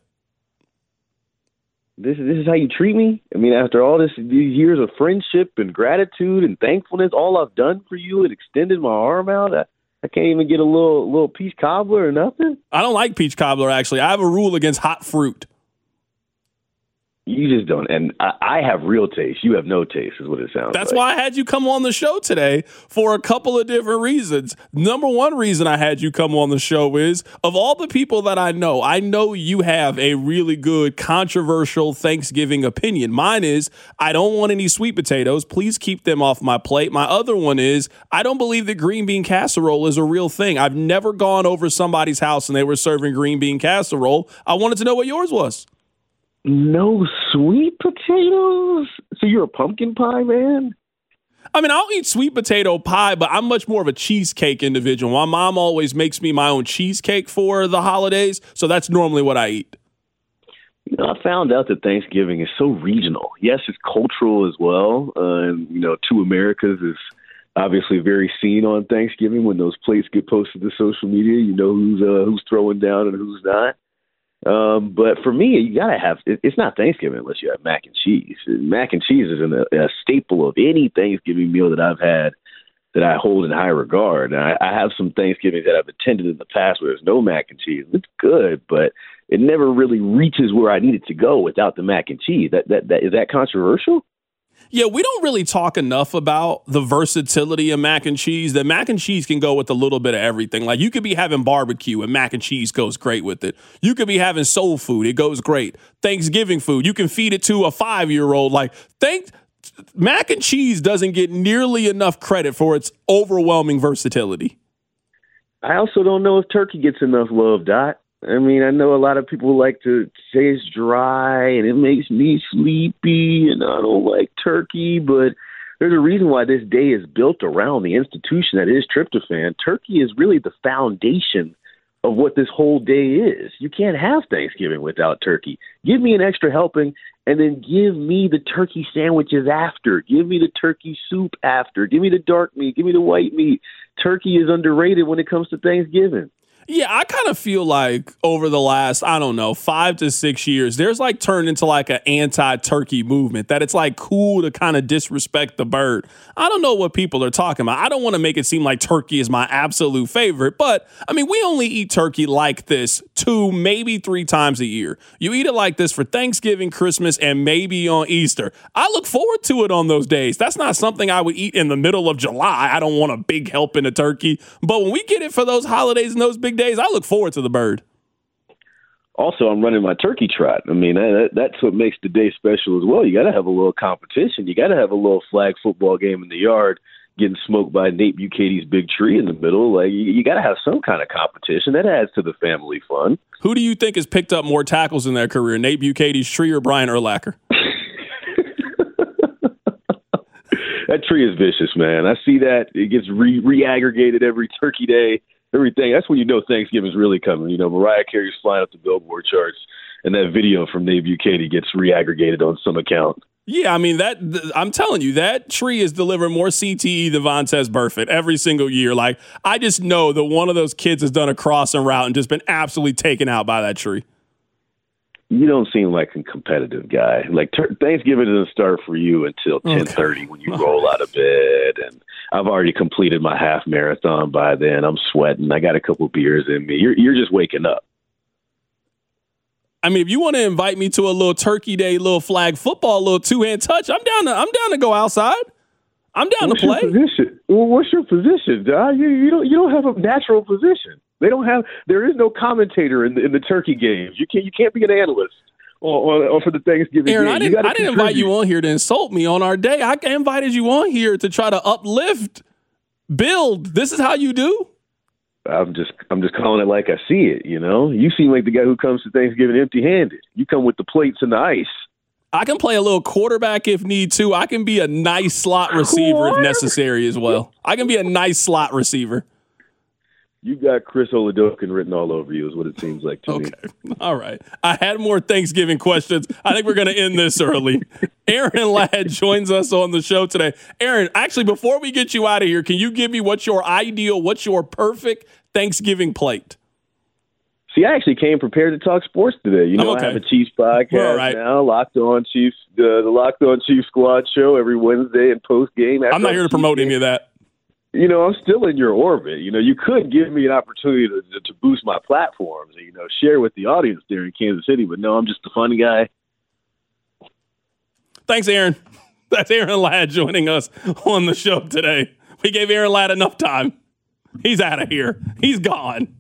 This is how you treat me? I mean, after all these years of friendship and gratitude and thankfulness, all I've done for you and extended my arm out, I can't even get a little peach cobbler or nothing? I don't like peach cobbler, actually. I have a rule against hot fruit. You just don't. And I have real taste. You have no taste is what it sounds like. That's why I had you come on the show today for a couple of different reasons. Number one reason I had you come on the show is, of all the people that I know you have a really good controversial Thanksgiving opinion. Mine is, I don't want any sweet potatoes. Please keep them off my plate. My other one is, I don't believe that green bean casserole is a real thing. I've never gone over somebody's house and they were serving green bean casserole. I wanted to know what yours was. No sweet potatoes? So you're a pumpkin pie man? I mean, I'll eat sweet potato pie, but I'm much more of a cheesecake individual. My mom always makes me my own cheesecake for the holidays, so that's normally what I eat. You know, I found out that Thanksgiving is so regional. Yes, it's cultural as well. And, you know, Two Americas is obviously very seen on Thanksgiving. When those plates get posted to social media, you know who's throwing down and who's not. But for me, you gotta have. It's not Thanksgiving unless you have mac and cheese. Mac and cheese is a staple of any Thanksgiving meal that I've had that I hold in high regard. And I have some Thanksgivings that I've attended in the past where there's no mac and cheese. It's good, but it never really reaches where I need it to go without the mac and cheese. That is that controversial? Yeah, we don't really talk enough about the versatility of mac and cheese. That mac and cheese can go with a little bit of everything. Like, you could be having barbecue and mac and cheese goes great with it. You could be having soul food. It goes great. Thanksgiving food. You can feed it to a 5-year-old. Like, mac and cheese doesn't get nearly enough credit for its overwhelming versatility. I also don't know if turkey gets enough love, Dot. I mean, I know a lot of people like to say it's dry and it makes me sleepy and I don't like turkey, but there's a reason why this day is built around the institution that is tryptophan. Turkey is really the foundation of what this whole day is. You can't have Thanksgiving without turkey. Give me an extra helping and then give me the turkey sandwiches after. Give me the turkey soup after. Give me the dark meat. Give me the white meat. Turkey is underrated when it comes to Thanksgiving. Yeah, I kind of feel like over the last, 5 to 6 years, there's like turned into like an anti-turkey movement that it's like cool to kind of disrespect the bird. I don't know what people are talking about. I don't want to make it seem like turkey is my absolute favorite, but I mean, we only eat turkey like this 2, maybe 3 times a year. You eat it like this for Thanksgiving, Christmas, and maybe on Easter. I look forward to it on those days. That's not something I would eat in the middle of July. I don't want a big helping of turkey, but when we get it for those holidays and those big days, I look forward to the bird. Also, I'm running my turkey trot. I mean, that's what makes the day special as well. You got to have a little competition. You got to have a little flag football game in the yard, getting smoked by Nate Bucati's big tree in the middle. Like you got to have some kind of competition. That adds to the family fun. Who do you think has picked up more tackles in their career, Nate Bucati's tree or Brian Urlacher? That tree is vicious, man. I see that. It gets re-aggregated every turkey day. Everything. That's when you know Thanksgiving's really coming. You know, Mariah Carey's flying up the Billboard charts, and that video from Nate Bucati gets re-aggregated on some account. Yeah, I mean, I'm telling you, that tree is delivering more CTE than Vontaze Burfict every single year. Like, I just know that one of those kids has done a crossing route and just been absolutely taken out by that tree. You don't seem like a competitive guy. Like Thanksgiving doesn't start for you until 10:30 when you roll out of bed. And I've already completed my half marathon by then. I'm sweating. I got a couple beers in me. You're just waking up. I mean, if you want to invite me to a little turkey day, little flag football, little 2-hand touch, I'm down to go outside. I'm down to play. Your position? Well, what's your position, Don? You don't have a natural position. There is no commentator in the turkey games. You can't be an analyst or for the Thanksgiving Aaron, game. I didn't invite you on here to insult me on our day. I invited you on here to try to uplift, build. This is how you do. I'm just calling it like I see it. You know, you seem like the guy who comes to Thanksgiving empty-handed. You come with the plates and the ice. I can play a little quarterback if need to. I can be a nice slot receiver if necessary as well. I can be a nice slot receiver. You got Chris Oladokun written all over you is what it seems like to me. All right. I had more Thanksgiving questions. I think we're going to end this early. Aaron Ladd joins us on the show today. Aaron, actually, before we get you out of here, can you give me what's your perfect Thanksgiving plate? See, I actually came prepared to talk sports today. You know, I have a Chiefs podcast now, Locked On Chiefs, the Locked On Chiefs Squad show every Wednesday and post game. I'm not here to promote any of that. You know, I'm still in your orbit. You know, you could give me an opportunity to boost my platforms and, share with the audience there in Kansas City. But no, I'm just a fun guy. Thanks, Aaron. That's Aaron Ladd joining us on the show today. We gave Aaron Ladd enough time. He's out of here. He's gone.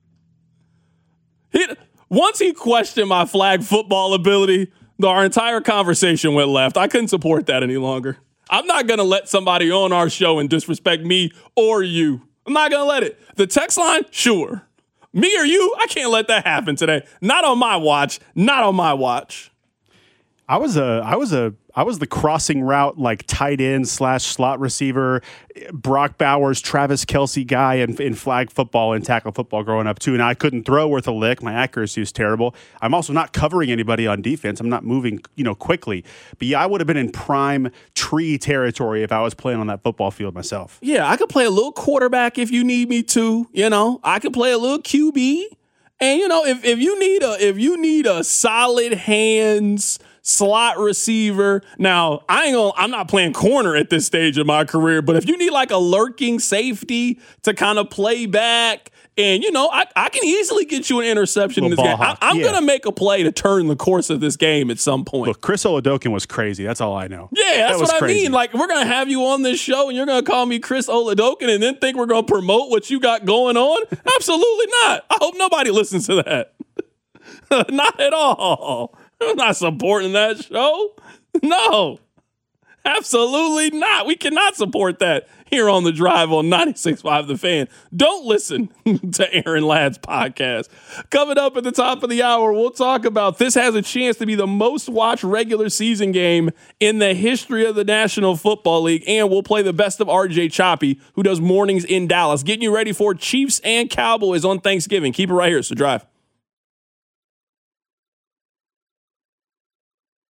Once he questioned my flag football ability, our entire conversation went left. I couldn't support that any longer. I'm not going to let somebody on our show and disrespect me or you. I'm not going to let it. The text line, sure. Me or you, I can't let that happen today. Not on my watch. Not on my watch. I was the crossing route, like tight end / slot receiver, Brock Bowers, Travis Kelce guy in flag football and tackle football growing up too. And I couldn't throw worth a lick. My accuracy was terrible. I'm also not covering anybody on defense. I'm not moving, quickly. But yeah, I would have been in prime tree territory if I was playing on that football field myself. Yeah, I could play a little quarterback if you need me to. I could play a little QB. And if you need a solid hands slot receiver. Now, I'm not playing corner at this stage of my career, but if you need like a lurking safety to kind of play back, and I can easily get you an interception in this game. I'm going to make a play to turn the course of this game at some point. Look, Chris Oladokun was crazy. That's all I know. Yeah, that's what I mean. Like, we're going to have you on this show, and you're going to call me Chris Oladokun and then think we're going to promote what you got going on? Absolutely not. I hope nobody listens to that. Not at all. I'm not supporting that show. No, absolutely not. We cannot support that here on The Drive on 96.5 The Fan. Don't listen to Aaron Ladd's podcast. Coming up at the top of the hour, we'll talk about this has a chance to be the most watched regular season game in the history of the National Football League, and we'll play the best of RJ Choppy, who does mornings in Dallas. Getting you ready for Chiefs and Cowboys on Thanksgiving. Keep it right here. So Drive.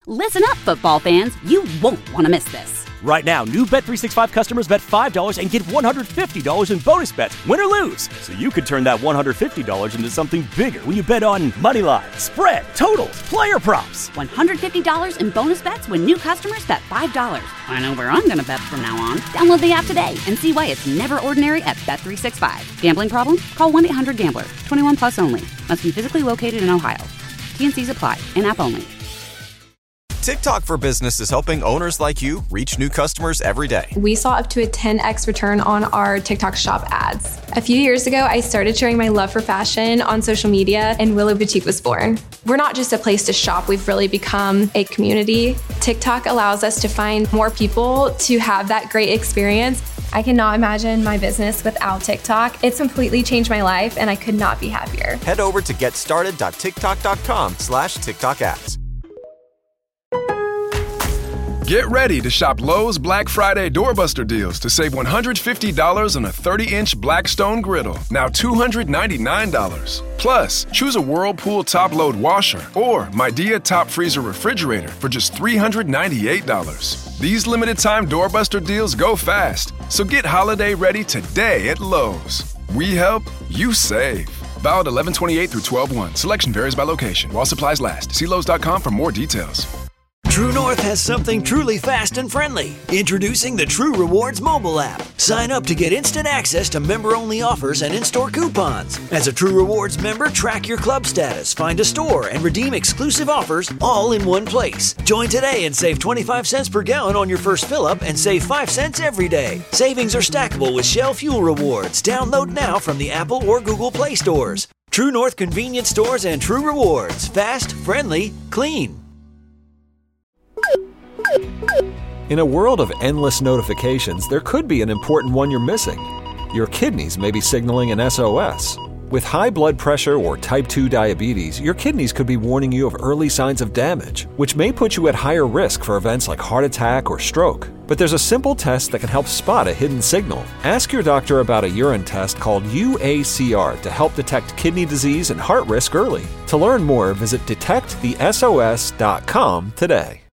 Listen up, football fans. You won't want to miss this. Right now, new Bet365 customers bet $5 and get $150 in bonus bets, win or lose. So you could turn that $150 into something bigger when you bet on moneyline, spread, totals, player props. $150 in bonus bets when new customers bet $5. I know where I'm going to bet from now on. Download the app today and see why it's never ordinary at Bet365. Gambling problem? Call 1-800-GAMBLER. 21 plus only. Must be physically located in Ohio. T&Cs apply. In-app only. TikTok for Business is helping owners like you reach new customers every day. We saw up to a 10x return on our TikTok shop ads. A few years ago, I started sharing my love for fashion on social media, and Willow Boutique was born. We're not just a place to shop, we've really become a community. TikTok allows us to find more people to have that great experience. I cannot imagine my business without TikTok. It's completely changed my life, and I could not be happier. Head over to getstarted.tiktok.com/TikTok ads. Get ready to shop Lowe's Black Friday Doorbuster deals to save $150 on a 30-inch Blackstone griddle, now $299. Plus, choose a Whirlpool top-load washer or Midea top freezer refrigerator for just $398. These limited-time Doorbuster deals go fast, so get holiday ready today at Lowe's. We help, you save. Valid 11/28 through 12/1. Selection varies by location. While supplies last. See Lowe's.com for more details. True North has something truly fast and friendly. Introducing the True Rewards mobile app. Sign up to get instant access to member-only offers and in-store coupons. As a True Rewards member, track your club status, find a store, and redeem exclusive offers all in one place. Join today and save 25 cents per gallon on your first fill-up and save 5 cents every day. Savings are stackable with Shell Fuel Rewards. Download now from the Apple or Google Play stores. True North convenience stores and True Rewards. Fast, friendly, clean. In a world of endless notifications, there could be an important one you're missing. Your kidneys may be signaling an SOS. With high blood pressure or type 2 diabetes, your kidneys could be warning you of early signs of damage, which may put you at higher risk for events like heart attack or stroke. But there's a simple test that can help spot a hidden signal. Ask your doctor about a urine test called UACR to help detect kidney disease and heart risk early. To learn more, visit detectthesos.com today.